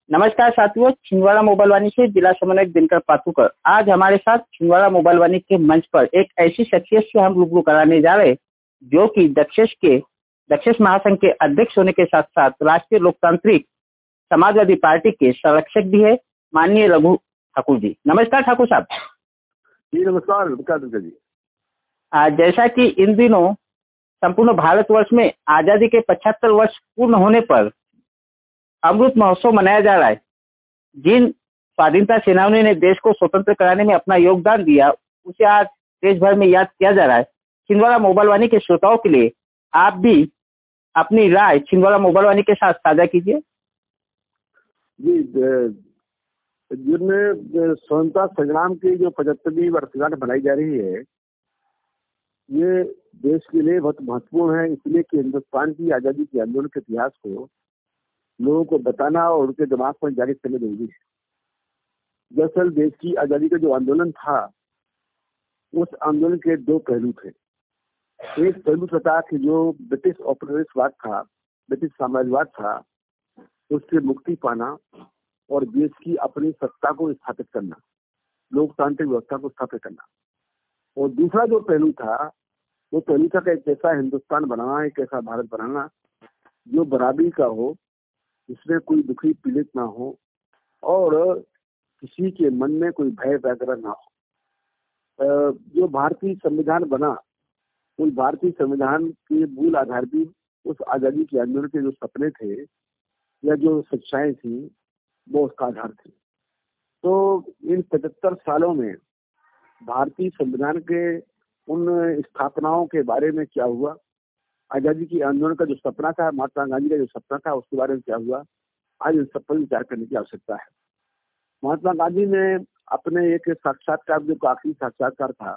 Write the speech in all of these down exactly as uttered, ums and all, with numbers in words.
नमस्कार साथियों, छिंदवाड़ा मोबाइल वाणी से जिला समन्वयक दिनकर पातुकर। आज हमारे साथ छिंदवाड़ा मोबाइल वाणी के मंच पर एक ऐसी शख्सियत से हम रूबरू कराने जा रहे हैं जो कि दक्षेश के दक्षेश महासंघ के अध्यक्ष होने के साथ साथ राष्ट्रीय लोकतांत्रिक समाजवादी पार्टी के संरक्षक भी है, माननीय रघु ठाकुर जी। नमस्कार ठाकुर साहब। जी नमस्कार विकास जी। आज जैसा कि इन दिनों संपूर्ण भारतवर्ष में आजादी के पचहत्तर वर्ष पूर्ण होने पर अमृत महोत्सव मनाया जा रहा है। जिन स्वाधीनता सेनानियों ने देश को स्वतंत्र कराने में अपना योगदान दिया, उसे आज देश भर में याद किया जा रहा है। छिंदवाड़ा मोबाइल वाणी के श्रोताओं के लिए आप भी अपनी राय छिंदवाड़ा मोबाइल वाणी के साथ साझा कीजिए। जी, जिनमें स्वतंत्रता संग्राम की जो पचहत्तरवीं वर्षगांठ मनाई जा रही है, ये देश के लिए बहुत महत्वपूर्ण है, इसलिए कि हिंदुस्तान की आजादी के आंदोलन के इतिहास को लोगों को बताना और उनके दिमाग पर जागृत करने जरूरी है। दरअसल देश की आजादी का जो आंदोलन था, उस आंदोलन के दो पहलू थे। एक पहलू था कि जो ब्रिटिश औपनिवेशवाद था, ब्रिटिश साम्राज्यवाद था, उससे मुक्ति पाना और देश की अपनी सत्ता को स्थापित करना, लोकतांत्रिक व्यवस्था को स्थापित करना। और दूसरा जो पहलू था, वो पहलू था कि एक ऐसा हिंदुस्तान बनाना, एक ऐसा भारत बनाना जो बराबरी का हो, जिसमें कोई दुखी पीड़ित ना हो और किसी के मन में कोई भय वगैरह ना हो। जो भारतीय संविधान बना, उस भारतीय संविधान के मूल आधार भी उस आजादी के आंदोलन के जो सपने थे या जो सच्चाई थी, वो उसका आधार थी। तो इन पचहत्तर सालों में भारतीय संविधान के उन स्थापनाओं के बारे में क्या हुआ, आजादी की आंदोलन का जो सपना था, महात्मा गांधी का जो सपना था, उसके बारे में क्या हुआ, आज इन सब पर विचार करने की आवश्यकता है। महात्मा गांधी ने अपने एक साक्षात्कार, जो आखिरी साक्षात्कार था,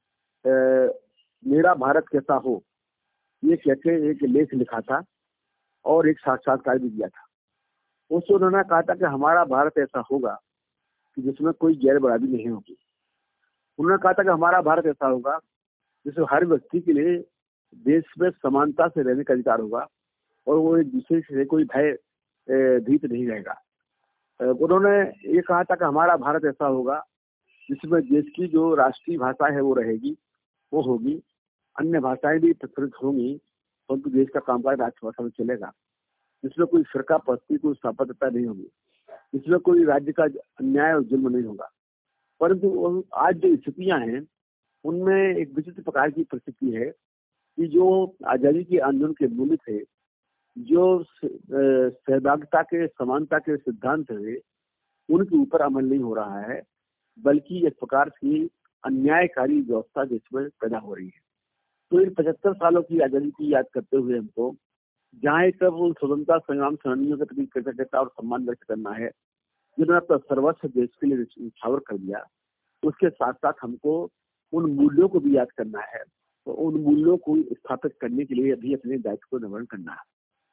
ए, मेरा भारत कैसा हो, ये कहते एक लेख लिखा था और एक साक्षात्कार भी दिया था। उससे उन्होंने कहा था कि हमारा भारत ऐसा होगा कि जिसमें कोई गैर बराबरी नहीं होगी। उन्होंने कहा था कि हमारा भारत ऐसा होगा जिसमें हर व्यक्ति के लिए देश में समानता से रहने का अधिकार होगा और वो एक दूसरे से कोई भय भीत नहीं रहेगा। उन्होंने ये कहा था कि हमारा भारत ऐसा होगा जिसमें देश की जो राष्ट्रीय भाषा है वो रहेगी, वो होगी, अन्य भाषाएं भी प्रचलित होंगी, परंतु देश का कामकाज राष्ट्रभाषा में चलेगा, जिसमें कोई फिरका पस्ती, कोई सांप्रदायिकता नहीं होगी, जिसमें कोई राज्य का अन्याय और जुल्म नहीं होगा। परंतु आज जो स्थितियां हैं, उनमें एक विचित्र प्रकार की परिस्थिति है कि जो आजादी के आंदोलन के मूल्य थे, जो सहभागिता के, समानता के सिद्धांत थे, उनके ऊपर अमल नहीं हो रहा है, बल्कि एक प्रकार की अन्यायकारी व्यवस्था देश में पैदा हो रही है। तो इन पचहत्तर सालों की आजादी की याद करते हुए हमको जहाँ एक उन स्वतंत्रता संग्राम सेनानियों के प्रति कृतज्ञता और सम्मान व्यक्त करना है, जिन्होंने अपना सर्वस्व देश के लिए न्यौछावर कर दिया, उसके साथ साथ हमको उन मूल्यों को भी याद करना है। तो उन मूल्यों को स्थापित करने के लिए अभी अपने दायित्व को निर्वहन करना है।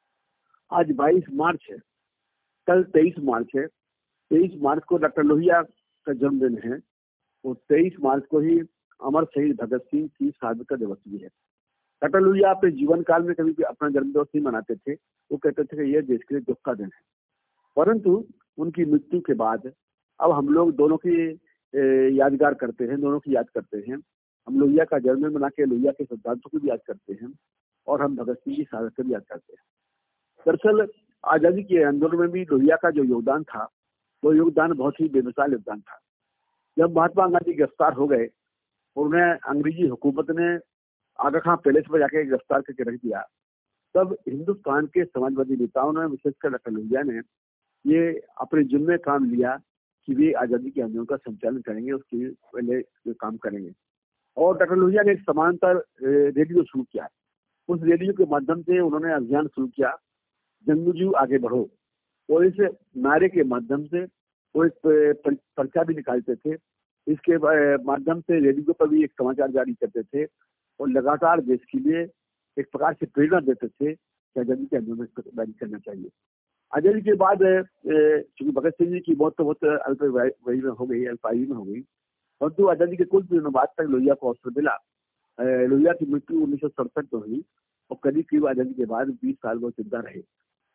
आज बाईस मार्च है, कल तेईस मार्च है। तेईस मार्च को डॉक्टर लोहिया का जन्मदिन है और तेईस मार्च को ही अमर शहीद भगत सिंह की शहादत का दिवस भी है। डॉक्टर लोहिया अपने जीवन काल में कभी भी अपना जन्मदिवस नहीं मनाते थे। वो कहते थे कि यह देश के लिए दुख का दिन है। परंतु उनकी मृत्यु के बाद अब हम लोग दोनों की यादगार करते हैं, दोनों की याद करते हैं। हम लोहिया का जन्मदिन मना के लोहिया के सिद्धांतों को भी याद करते हैं और हम भगत सिंह की शहादत को भी याद करते हैं। दरअसल आजादी के आंदोलन में भी लोहिया का जो योगदान था, वो योगदान बहुत ही बेमिसाल योगदान था। जब महात्मा गांधी गिरफ्तार हो गए और उन्हें अंग्रेजी हुकूमत ने आगा खां पैलेस पर जाके गिरफ्तार करके रख दिया, तब हिंदुस्तान के समाजवादी नेताओं ने, विशेषकर डॉक्टर लोहिया ने, ये अपने जिम्मे काम लिया कि वे आजादी के आंदोलन का संचालन करेंगे, उसके पहले काम करेंगे। और डॉक्टर लोहिया ने एक समांतर रेडियो शुरू किया। उस रेडियो के माध्यम से उन्होंने अभियान शुरू किया, जंगजू आगे बढ़ो, और इस नारे के माध्यम से वो एक पर्चा भी निकालते थे। इसके माध्यम से रेडियो पर भी एक समाचार जारी करते थे और लगातार देश के लिए एक प्रकार से प्रेरणा देते थे कि आजादी के आंदोलन में करना चाहिए। आजादी के बाद चूंकि भगत सिंह जी की मौत तो बहुत अल्पायु में हो गई, अल्पायु में हो गई, परंतु आजादी के कुछ दिनों बाद तक लोहिया को अवसर मिला। लोहिया की मृत्यु उन्नीस सौ सड़सठ में हुई और करीब करीब आजादी के बाद बीस साल वो जिंदा रहे।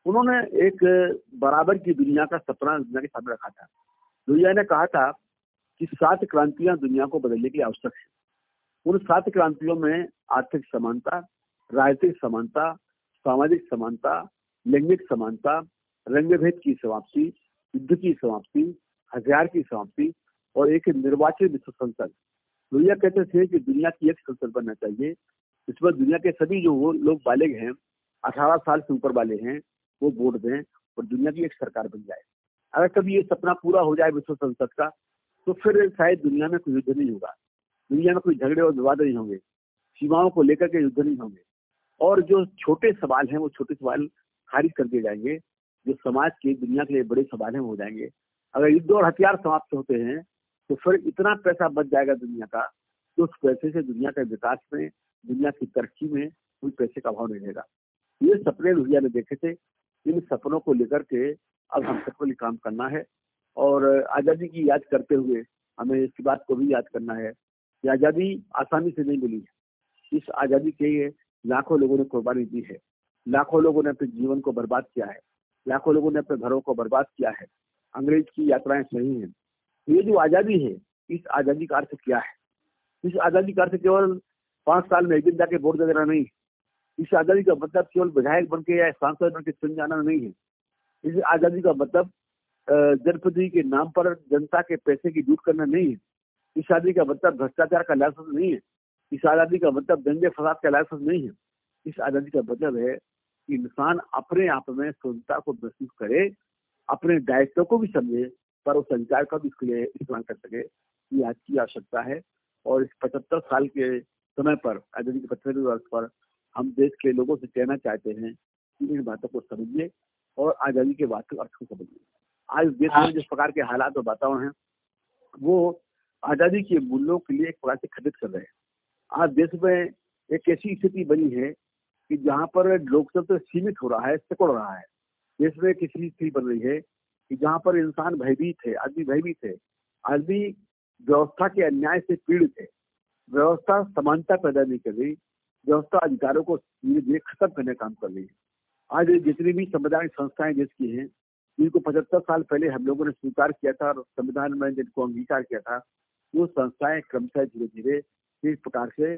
उन्होंने एक बराबर की दुनिया का सपना दुनिया के सामने रखा था। लोहिया ने कहा था कि सात क्रांतियां दुनिया को बदलने की आवश्यक है। उन सात क्रांतियों में आर्थिक समानता, राजनीतिक समानता, सामाजिक समानता, लैंगिक समानता, रंग भेद की समाप्ति, युद्ध की समाप्ति, हथियार की समाप्ति और एक निर्वाचित विश्व संसद। लोहिया कहते थे कि दुनिया की एक संसद बनना चाहिए, इसमें दुनिया के सभी जो वो लोग बालिग हैं, अठारह साल से ऊपर वाले हैं, वो वोट दें और दुनिया की एक सरकार बन जाए। अगर कभी ये सपना पूरा हो जाए विश्व संसद का, तो फिर शायद दुनिया में कोई युद्ध नहीं होगा, दुनिया में कोई झगड़े और विवाद नहीं होंगे, सीमाओं को लेकर के युद्ध नहीं होंगे और जो छोटे सवाल हैं वो छोटे सवाल खारिज कर दिए जाएंगे। जो समाज के दुनिया के लिए बड़े सवाल हैं वो हो जाएंगे। अगर युद्ध और हथियार समाप्त होते हैं तो फिर इतना पैसा बच जाएगा दुनिया का कि उस पैसे से दुनिया के विकास में, दुनिया की तरक्की में कोई पैसे का अभाव नहीं रहेगा। ये सपने लोहिया ने देखे थे। इन सपनों को लेकर के अब हम सबको लिए काम करना है और आज़ादी की याद करते हुए हमें इस बात को भी याद करना है कि आज़ादी आसानी से नहीं मिली है। इस आज़ादी के लिए लाखों लोगों ने कुर्बानी दी है, लाखों लोगों ने अपने जीवन को बर्बाद किया है, लाखों लोगों ने अपने घरों को बर्बाद किया है। अंग्रेज की यात्राएं सही हैं। ये जो आज़ादी है, इस आज़ादी का अर्थ क्या है? इस आज़ादी का अर्थ केवल पांच साल में एक दिन जाके वोट दे देना नहीं। इस आज़ादी का मतलब केवल विधायक बन के या सांसद बन के चुन जाना नहीं है। इस आज़ादी का मतलब जनप्रतिनिधि के नाम पर जनता के पैसे की लूट करना नहीं है। इस आज़ादी का मतलब भ्रष्टाचार का लाइसेंस नहीं है। इस आज़ादी का मतलब दंगे फसाद का लाइसेंस नहीं है। इस आज़ादी का मतलब है कि इंसान अपने आप में स्वतंत्रता को महसूस करे, अपने दायित्व को भी समझे, पर उस संचार का भी इसके लिए इस्तेमाल कर सके। ये आज की आवश्यकता है और इस पचहत्तर साल के समय पर, आज़ादी के पचहत्तरवें वर्ष पर, हम देश के लोगों से कहना चाहते हैं कि इन बातों को समझिए और आज़ादी के वास्तविक अर्थ को समझिए। आज देश में जिस प्रकार के हालात और वातावरण है वो आज़ादी के मूल्यों के लिए एक प्रकार से खंडित कर रहे हैं। आज देश में एक ऐसी स्थिति बनी है कि जहाँ पर लोकतंत्र सीमित हो रहा है, सिकुड़ रहा है। देश में किसी स्थिति बन रही है कि जहाँ पर इंसान भयभीत है, आदमी भयभीत है, आदमी व्यवस्था के अन्याय से पीड़ित है। व्यवस्था समानता पैदा नहीं कर रही, व्यवस्था अधिकारों को धीरे धीरे खत्म करने का काम कर रही है। आज जितनी भी संवैधानिक संस्थाएं देश की हैं, जिनको पचहत्तर साल पहले हम लोगों ने स्वीकार किया था और संविधान में जिनको अंगीकार किया था, वो संस्थाएं क्रमशः धीरे धीरे इस प्रकार से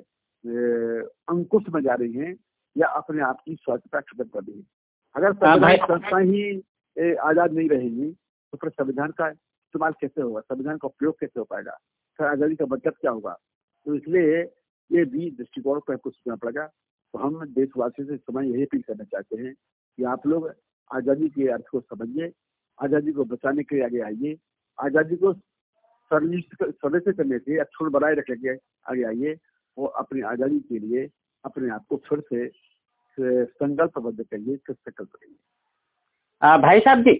अंकुश में जा रही हैं या अपने आप की स्वायत्तता खत्म कर रही है। अगर संवैधानिक संस्थाएं ही आजाद नहीं रहेंगी तो फिर संविधान का इस्तेमाल कैसे होगा, संविधान का उपयोग कैसे हो पाएगा, फिर आजादी का मतलब क्या होगा? तो इसलिए ये भी दृष्टिकोण पर कुछ सोचना पड़ेगा। तो हम देशवासियों से समय यही अपील करना चाहते हैं कि आप लोग आज़ादी के अर्थ को समझिए, आज़ादी को बचाने के लिए आगे आइए, आज़ादी को सर्वस्व करने से अक्षुण्ण बनाए रखने के आगे आइए और अपनी आज़ादी के लिए अपने आप को फिर से संकल्पबद्ध करिए, फिर संकल्प करिए। भाई साहब जी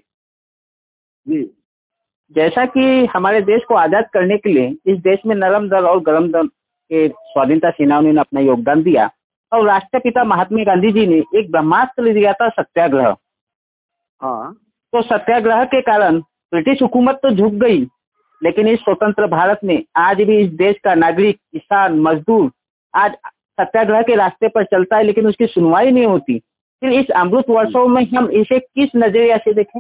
जी जैसा कि हमारे देश को आज़ाद करने के लिए इस देश में नरम दल और गरम दल के स्वाधीनता सेनानियों ने अपना योगदान दिया और राष्ट्रपिता महात्मा गांधी जी ने एक ब्रह्मास्त्र दिया था, सत्याग्रह। हाँ, तो सत्याग्रह के कारण ब्रिटिश हुकूमत तो झुक गई, लेकिन इस स्वतंत्र भारत में आज भी इस देश का नागरिक, किसान, मजदूर आज सत्याग्रह के रास्ते पर चलता है, लेकिन उसकी सुनवाई नहीं होती। फिर इस अमृत वर्षों में हम इसे किस नजरिए से देखें?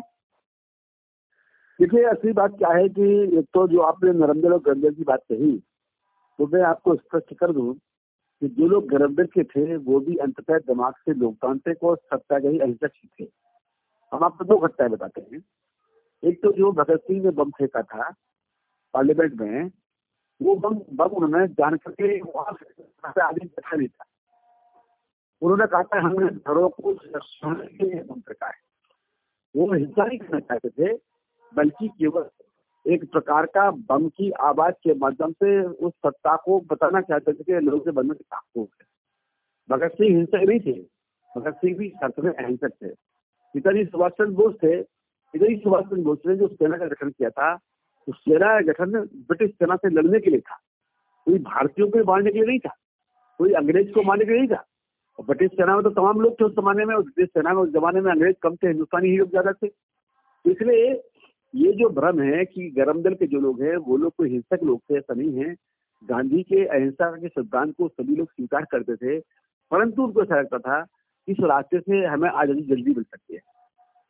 देखिए, असली बात क्या है कि एक तो जो आपने नरमदल और गरमदल की बात कही, तो मैं आपको स्पष्ट कर दूं कि जो लोग गरमदल के थे वो भी अंततः दिमाग से लोकतांत्रिक और सत्याग्रही अहिंसक थे। हम आपको दो घटनाएं बताते हैं। एक तो जो भगत सिंह ने बम फेंका था पार्लियामेंट में, वो बम बम उन्होंने जान करके वहां से आगे बैठा नहीं था। उन्होंने कहा था हमने घरों को सुरक्षाने के लिए बम फेंका है। वो हिंसा नहीं करना चाहते थे, बल्कि केवल एक प्रकार का बम की आवाज के माध्यम से उस सत्ता को बताना चाहते थे कि लोगों से बनने की ताकत है। भगत सिंह हिंसक नहीं थे, भगत सिंह भी सत्य में अहिंसक थे। पिताजी सुभाष चंद्र बोस थे, पिताजी सुभाष चंद्र बोस ने जो सेना का गठन किया था, उस सेना का गठन ब्रिटिश सेना से लड़ने के लिए था, कोई भारतीयों को मारने के लिए नहीं था, कोई अंग्रेज को मारने के लिए नहीं था। और ब्रिटिश सेना में तो तमाम लोग थे उस जमाने में, और ब्रिटिश सेना में उस जमाने में अंग्रेज कम थे, हिंदुस्तानी ही लोग ज्यादा थे। तो इसलिए ये जो भ्रम है कि गरमदल के जो लोग हैं वो लोग कोई हिंसक लोग थे, ऐसा नहीं है। गांधी के अहिंसा के सिद्धांत को सभी लोग स्वीकार करते थे, परंतु उनको ऐसा लगता था इस रास्ते से हमें आजादी जल्दी मिल सकती है,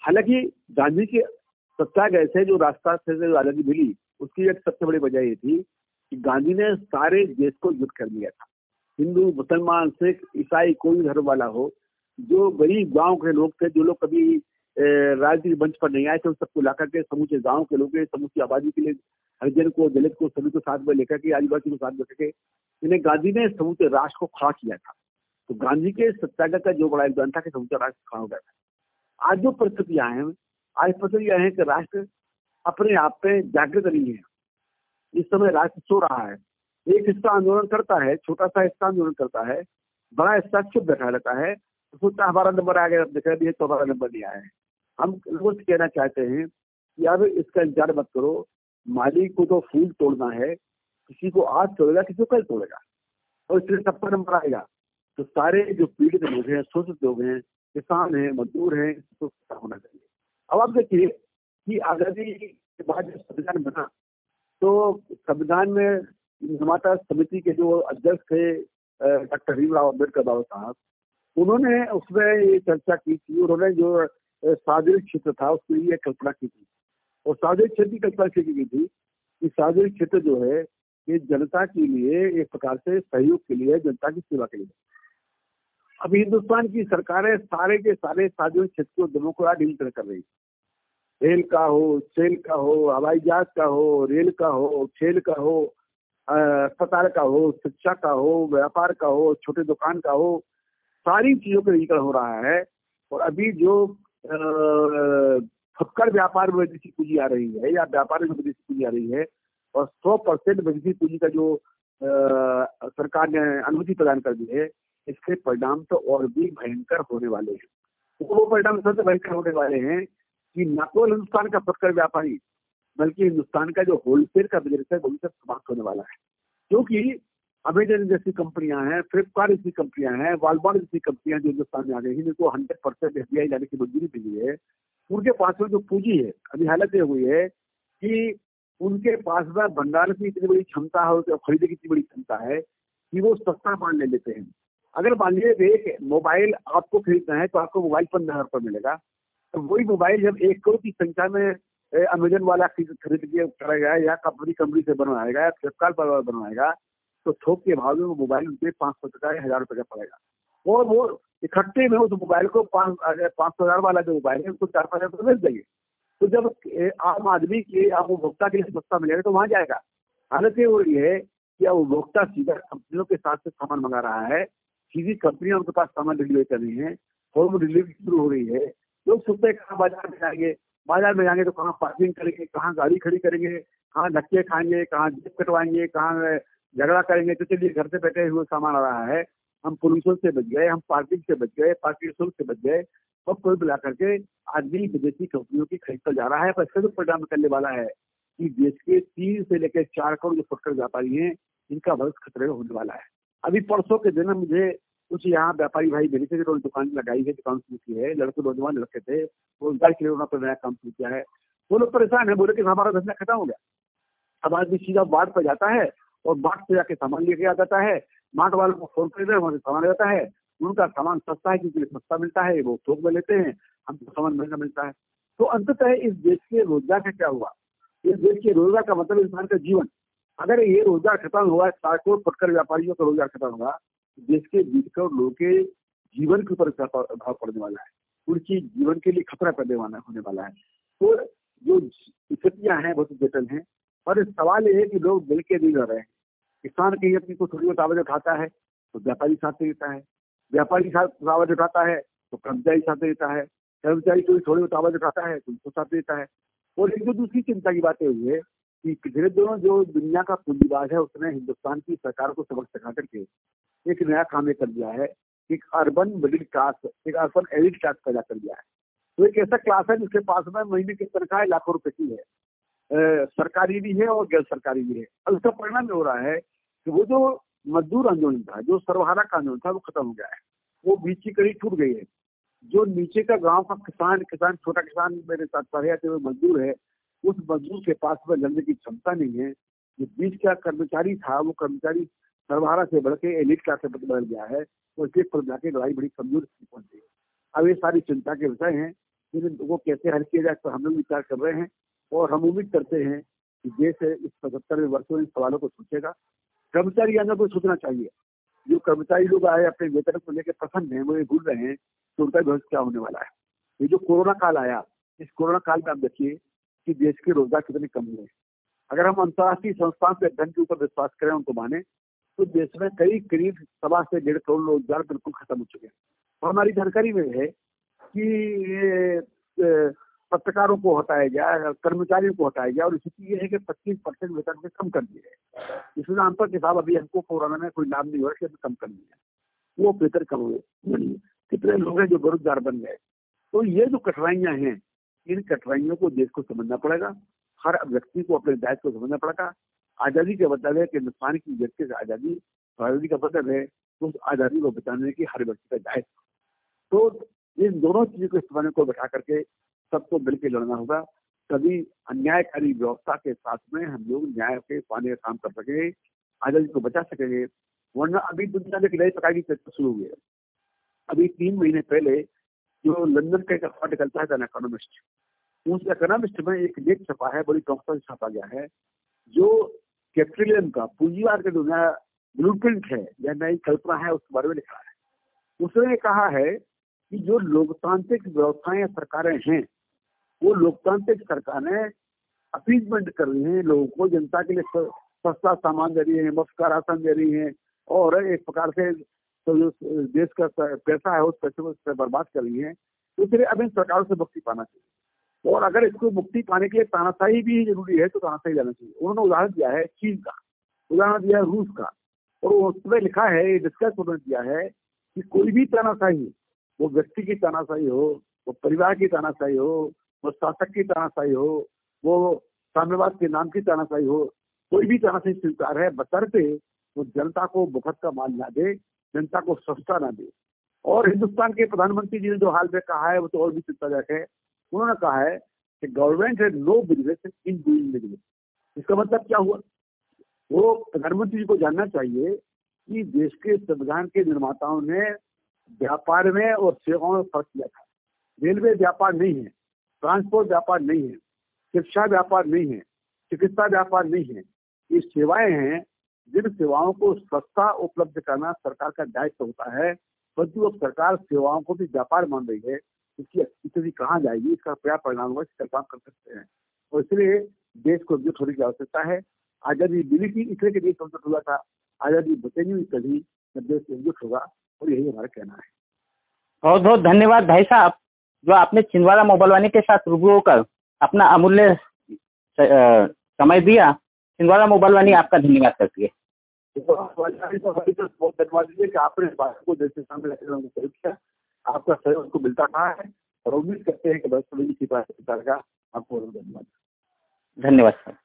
हालांकि गांधी के सत्याग्रह से जो रास्ता से जो आजादी मिली, उसकी एक सबसे बड़ी वजह ये थी कि गांधी ने सारे देश को युद्ध कर लिया था। हिंदू, मुसलमान, सिख, ईसाई, कोई भी धर्म वाला हो, जो गरीब गांव के लोग थे, जो लोग कभी राजनीतिक मंच पर नहीं आए थे, उन सबको ला करके समूचे गांव के लोग, समूची आबादी के लिए, हरिजन को, दलित को, सभी को साथ में लेकर के, आदिवासी को साथ में लेकर के इन्हें गांधी ने समूचे राष्ट्र को खड़ा किया था। तो गांधी के सत्याग्रह का जो बड़ा योगदान था कि समूचा राष्ट्र खड़ा हो गया था। आज जो परिस्थितियां हैं, आज परिस्थितियां हैं कि राष्ट्र अपने आप पे जागृत नहीं है। इस समय राष्ट्र सो रहा है। एक हिस्सा आंदोलन करता है, छोटा सा हिस्सा आंदोलन करता है, बड़ा हिस्सा चुप बैठा रहता है, तो सोचता हमारा नंबर आ गया, देखा भी तो हमारा नंबर नहीं आया है। हम लोगों से कहना चाहते हैं कि अब इसका इंतजार मत करो। माली को तो फूल तोड़ना है, किसी को आज तोड़ेगा, किसी को कल तोड़ेगा, और इसलिए सबका नंबर आएगा। तो सारे जो पीड़ित लोग हैं, शोषित लोग हैं, किसान हैं, मजदूर हैं, इसको होना चाहिए। अब आप देखिए कि आजादी के बाद जब संविधान बना, तो संविधान में निर्माता समिति के जो अध्यक्ष थे डॉक्टर भीमराव अम्बेडकर बाबा साहब, उन्होंने उसमें ये चर्चा की थी। उन्होंने जो सार्वजनिक क्षेत्र था उसके लिए कल्पना की थी, और सार्वजनिक क्षेत्र की कल्पना की गई थी कि सार्वजनिक क्षेत्र जो है ये जनता के लिए एक प्रकार से सहयोग के लिए, जनता की सेवा के लिए। अभी हिंदुस्तान की सरकारें सारे के सारे सार्वजनिक क्षेत्र को डेमोक्रेटिक कर रही है। रेल का हो, सेल का हो, हवाई जहाज का हो, रेल का हो, खेल का हो, अस्पताल का हो, शिक्षा का हो, व्यापार का हो, छोटे दुकान का हो, सारी चीजों का निकल हो रहा है। और अभी जो फक्कर व्यापार में विदेशी पूंजी आ रही है, या व्यापार में विदेशी पूंजी आ रही है, और सौ परसेंट विदेशी पूंजी का जो आ, सरकार ने अनुमति प्रदान कर दी है, इसके परिणाम तो और भी भयंकर होने वाले हैं। तो वो परिणाम सबसे भयंकर होने वाले हैं कि न केवल हिंदुस्तान का फक्कर व्यापारी, बल्कि हिंदुस्तान का जो होलसेल का बिजनेस है, वो भी सब समाप्त होने वाला है। क्योंकि अमेजन जैसी कंपनियां हैं, फ्लिपकार्ट जैसी कंपनियां हैं, वॉलमार्ट जैसी कंपनियां जो हिंदुस्तान में आ गई हैं, जिनको hundred percent F D I लाने की मंजूरी मिली है, उनके पास में जो पूंजी है, अभी हालत ये हुई है कि उनके पास में भंडार की इतनी बड़ी क्षमता है, खरीदने की इतनी बड़ी क्षमता है कि वो सस्ता माल ले लेते हैं। अगर मान लीजिए एक मोबाइल आपको खरीदना है, तो आपको मोबाइल पंद्रह हजार रुपये मिलेगा। तो वही मोबाइल जब एक करोड़ की संख्या में अमेजन वाला खरीद के करेगा, या कंपनी कंपनी से बनवाएगा, या फ्लिपकार्ट पर बनवाएगा, तो थोक के भाव में वो मोबाइल उनके पाँच सौ टका हजार रुपये का पड़ेगा। और वो इकट्ठे में उस मोबाइल को पाँच पाँच सौ हजार वाला जो मोबाइल है उसको चार पाँच हजार रुपये बेच देंगे। तो जब आम आदमी के, आम उपभोक्ता के लिए सस्ता मिलेगा तो वहां जाएगा। हालत ये हो रही है कि अब उपभोक्ता सीधा कंपनियों के साथ से सामान मंगा रहा है, सीधी कंपनियां उनके पास सामान डिलीवरी कर रही है, होम डिलीवरी शुरू हो रही है। लोग सोचते हैं कहाँ बाजार में जाएंगे, बाजार में जाएंगे तो कहाँ पार्किंग करेंगे, कहाँ गाड़ी खड़ी करेंगे, कहाँ धक्के खाएंगे, कहाँ जेब कटवाएंगे, कहाँ झगड़ा करेंगे। तो चलिए घर से बैठे हुए सामान आ रहा है, हम पोल्यूशन से बच गए, हम पार्किंग से बच गए, पार्किंग शुल्क से बच गए। और कोई मिला करके आदमी विदेशी कंपनियों की खरीद कर जा रहा है। पर इसका जो परिणाम करने वाला है कि देश के तीन से लेकर चार करोड़ जो फुटकर व्यापारी हैं, इनका भविष्य खतरे में होने वाला है। अभी परसों के दिन मुझे कुछ यहाँ व्यापारी भाई मेरे से जो दुकान लगाई है, दुकान शुरू की है, लड़के नौजवान लड़के थे, रोजगार के लिए उन्होंने नया काम शुरू किया है। वो लोग परेशान है, बोले कि हमारा धंधा खत्म हो गया। अब आदमी सीधा बाट पर जाता है और बाट से जाके सामान लेके आ जाता है, बाट वालों को फोन कर वहां से सामान लेता है। उनका सामान सस्ता है क्योंकि सस्ता मिलता है, वो थोक में लेते हैं, हमको सामान महंगा मिलता है। तो अंततः इस देश के रोजगार का क्या हुआ? इस देश के रोजगार का मतलब इंसान का जीवन। अगर ये रोजगार खत्म हुआ, चार करोड़ फुटकर व्यापारियों का रोजगार खत्म होगा, देश के बीस करोड़ लोगों के जीवन के ऊपर प्रभाव पड़ने वाला है, उनकी जीवन के लिए खतरा पैदा होने वाला है। तो जो स्थितियां हैं बहुत जटिल हैं, और सवाल ये है कि लोग मिल के नहीं रह रहे हैं। किसान कहीं अपनी को थोड़ी बहुत आवाज उठाता है तो व्यापारी साथ देता है, व्यापारी साथ आवाज उठाता है तो कर्मचारी साथ देता है, कर्मचारी कोई थोड़ी बहुत आवाज उठाता है तो उनको साथ देता है। और एक जो दूसरी चिंता की बात हुई है कि पिछले दिनों जो दुनिया का पूंजीवाद है, उसने हिंदुस्तान की सरकार को सबक सिखा करके एक नया काम कर दिया है, एक अर्बन मिडिल क्लास, एक अर्बन एलिट क्लास पैदा कर दिया है। तो एक ऐसा क्लास है जिसके पास में महीने की तनख्वाह लाखों रुपए की है, आ, सरकारी भी है और गैर सरकारी भी है। और उसका परिणाम हो रहा है कि वो जो मजदूर आंदोलन था, जो सर्वहारा का आंदोलन था, वो खत्म हो गया है, वो बीच की कड़ी टूट गई है। जो नीचे का गांव का किसान किसान छोटा किसान मेरे साथ पढ़े आते हुए मजदूर है, उस मजदूर के पास में लड़ने की क्षमता नहीं है। जो बीच का कर्मचारी था, वो कर्मचारी सर्वहारा से बढ़ के एलिट क्लास से बदल गया है, तो इसलिए पर जाके लड़ाई बड़ी कमजोर स्थिति पहुंच गई। अब ये सारी चिंता के विषय हैं इनको कैसे हल किया जाए, तो हम लोग विचार कर रहे हैं और हम उम्मीद करते हैं कि देश इस पचहत्तरवें वर्षों इन सवालों को सोचेगा। कर्मचारी आंदोलन को सोचना चाहिए। जो कर्मचारी लोग आए अपने वेतन को लेकर प्रसन्न है, वो ये भूल रहे हैं कि उनका भविष्य क्या होने वाला है। ये जो कोरोना काल आया, इस कोरोना काल में आप देखिए कि देश के रोजगार कितने कम हुए। अगर हम अंतर्राष्ट्रीय संस्थान के धन के ऊपर विश्वास करें, उनको माने, तो देश में कई करीब सवा से डेढ़ करोड़ रोजगार बिल्कुल खत्म हो चुके हैं। और हमारी जानकारी में है कि ये पत्रकारों को हटाया गया, कर्मचारियों को हटाया गया और स्थिति ये है कि पच्चीस परसेंट वेतन में कम कर दिए। इस नाम पर किताब अभी हमको कोरोना में कोई लाभ नहीं हुआ कि कम कर दिया, वो बेहतर कम हुए। कितने लोग हैं जो बेरोजगार बन गए। तो ये जो कठिनाइयां हैं, इन कठिनाइयों को देश को समझना पड़ेगा। हर व्यक्ति को अपने दायित्व को समझना पड़ेगा। आजादी का मतलब है कि हिंदुस्तान की व्यक्ति की आजादी, आजादी का मतलब है तो उस आजादी को बचाने की हर व्यक्ति का दायित्व। तो इन दोनों चीजों को इस्तेमाल को बैठा करके सबको मिलकर लड़ना होगा, तभी अन्यायकारी व्यवस्था के साथ में हम लोग न्याय के पाने का काम कर सकेंगे, आजादी को बचा सकेंगे। वरना अभी दुनिया में एक नई प्रकार की चर्चा शुरू हुई है। अभी तीन महीने पहले जो लंदन का एक अखबार निकलता है द इकोनॉमिस्ट, उस इकोनॉमिस्ट में एक लेख छपा है, बड़ी प्रमुखता से छपा गया है, जो कैपिटलिज्म का पूंजीवाद का जो नया ब्लूप्रिंट है या नई कल्पना है उसके बारे में लिखा है। उसने कहा है कि जो लोकतांत्रिक व्यवस्थाएं या सरकारें हैं, वो लोकतांत्रिक सरकारें अपीजमेंट कर रही हैं लोगों को, जनता के लिए सस्ता सामान दे रही है, मुफ्त का राशन दे रही है और एक प्रकार से तो जो देश का पैसा है उस पैसे को बर्बाद कर रही है। तो इसलिए अब इन सरकारों से मुक्ति पाना चाहिए और अगर इसको मुक्ति पाने के लिए तानाशाही भी जरूरी है तो तानाशाही जाना चाहिए। उन्होंने उदाहरण दिया है चीन का, उदाहरण दिया है रूस का और उसमें लिखा है, डिस्कस उन्होंने किया है कि कोई भी तानाशाही, वो व्यक्ति की तानाशाही हो, वो परिवार की तानाशाही हो, वो शासक की तानाशाही हो, वो साम्यवाद के नाम की तानाशाही हो, कोई भी तानाशाही स्वीकार है बशर्ते वो जनता को मुफ्त का माल ना दे, जनता को सस्ता ना दे। और हिंदुस्तान के प्रधानमंत्री जी ने जो हाल में कहा है वो तो और भी चिंताजनक है। उन्होंने कहा है कि गवर्नमेंट है no business in doing business. इसका मतलब क्या हुआ? वो प्रधानमंत्री जी को जानना चाहिए कि देश के संविधान के निर्माताओं ने व्यापार में और सेवाओं में फर्क किया था। रेलवे व्यापार नहीं है, ट्रांसपोर्ट व्यापार नहीं है, शिक्षा व्यापार नहीं है, चिकित्सा व्यापार नहीं है। ये सेवाएं हैं जिन सेवाओं को सस्ता उपलब्ध करना सरकार का दायित्व होता है, परंतु अब सरकार सेवाओं को भी व्यापार मान रही है। इसकी स्थिति कहाँ जाएगी, इसका क्या परिणाम होगा, इसका काम कर सकते हैं। और इसलिए देश को एकजुट होने की आवश्यकता है। आजादी मिली थी इसलिए के देश एकजुट हुआ था, आजादी बचेगी तभी जब देश एकजुट होगा, और यही हमारा कहना है। बहुत बहुत धन्यवाद भाई साहब, जो आपने छिंदवाड़ा मोबाइल वाणी के साथ रूबरू होकर अपना अमूल्य समय दिया। छिंदवाड़ा मोबाइल वाणी आपका धन्यवाद करती है। बहुत धन्यवाद दीजिए कि आपने बात को देश के सामने रखने में सहयोग किया। आपका सहयोग उसको मिलता रहा है और उम्मीद करते हैं कि भविष्य में इसी बात का आपको धन्यवाद। धन्यवाद सर।